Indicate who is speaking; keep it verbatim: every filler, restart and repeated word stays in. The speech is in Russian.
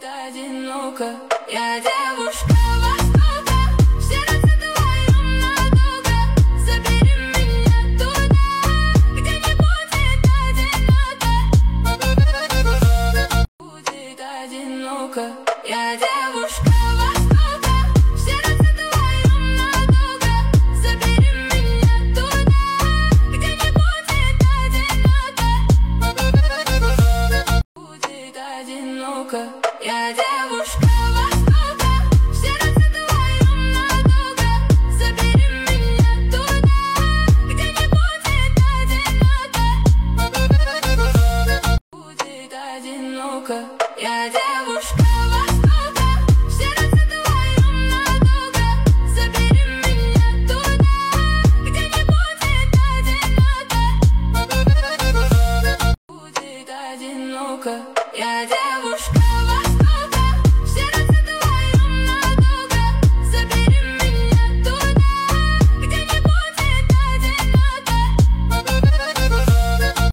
Speaker 1: Будет одиноко, я девушка Востока, в сердце твоем надолго. Забери меня туда, где не будет одиноко. Будет одиноко, я девушка Востока, в сердце твоем надолго. Забери меня туда, где не будет одиноко. Будет одиноко, я девушка Востока, в сердце твоем надолго. Забери меня туда, где не будет одиноко. Будет одиноко, я девушка.